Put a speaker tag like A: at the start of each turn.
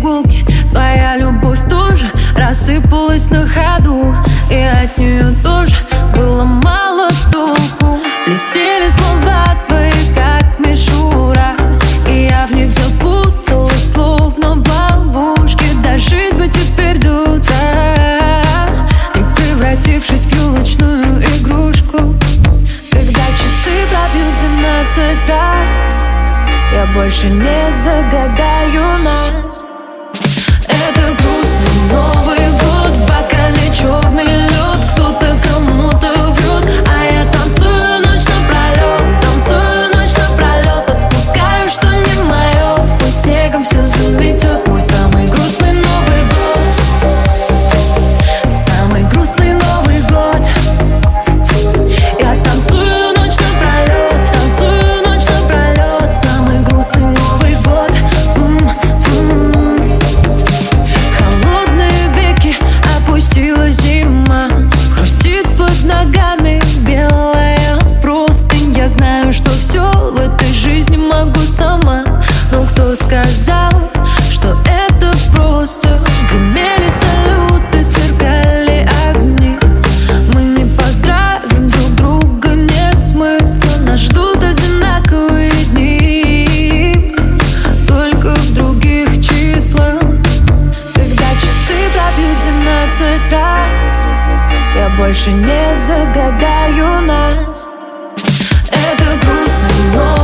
A: пигулки. Твоя любовь тоже рассыпалась на ходу, и от нее тоже было мало толку. Блестели слова твои, как мишура, и я в них запуталась, словно в ловушке. Дожить бы теперь до утра, не превратившись в елочную игрушку. Когда часы пробьют 12 раз, я больше не загадаю нас. Это грустный Новый год, в бокале черный лед. Кто-то кому-то врет, а я танцую ночь напролет. Танцую ночь напролет, отпускаю, что не мое. Пусть снегом все заметет. Мой самый грустный Новый год, самый грустный Новый год. Я танцую ночь напролет, танцую ночь напролет. Самый грустный Новый год. Холодные веки, опустила зима, хрустит под ногами белая простынь. Я знаю, что все в этой жизни могу сама, но кто сказал, что это просто? Гремели салюты, сверкали огни. Мы не поздравим друг друга, нет смысла. Нас ждут одинаковые дни, только в других числах. Когда часы пробьют 12 раз, я больше не загадаю нас. Это грустно, но